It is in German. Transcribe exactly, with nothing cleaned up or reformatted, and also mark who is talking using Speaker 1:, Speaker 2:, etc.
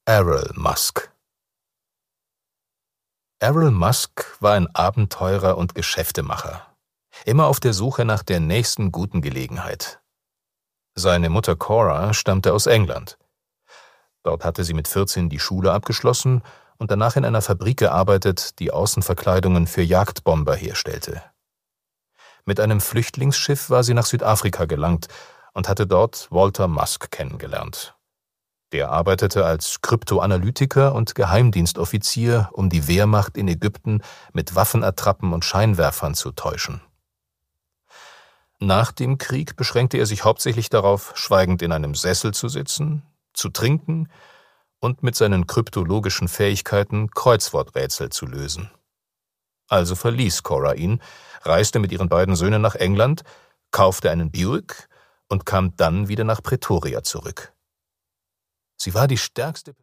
Speaker 1: Errol Musk. Errol Musk war ein Abenteurer und Geschäftemacher, immer auf der Suche nach der nächsten guten Gelegenheit. Seine Mutter Cora stammte aus England. Dort hatte sie mit vierzehn die Schule abgeschlossen und danach in einer Fabrik gearbeitet, die Außenverkleidungen für Jagdbomber herstellte. Mit einem Flüchtlingsschiff war sie nach Südafrika gelangt und hatte dort Walter Musk kennengelernt. Der arbeitete als Kryptoanalytiker und Geheimdienstoffizier, um die Wehrmacht in Ägypten mit Waffenattrappen und Scheinwerfern zu täuschen. Nach dem Krieg beschränkte er sich hauptsächlich darauf, schweigend in einem Sessel zu sitzen, zu trinken und mit seinen kryptologischen Fähigkeiten Kreuzworträtsel zu lösen. Also verließ Cora ihn, reiste mit ihren beiden Söhnen nach England, kaufte einen Buick und kam dann wieder nach Pretoria zurück. Sie war die stärkste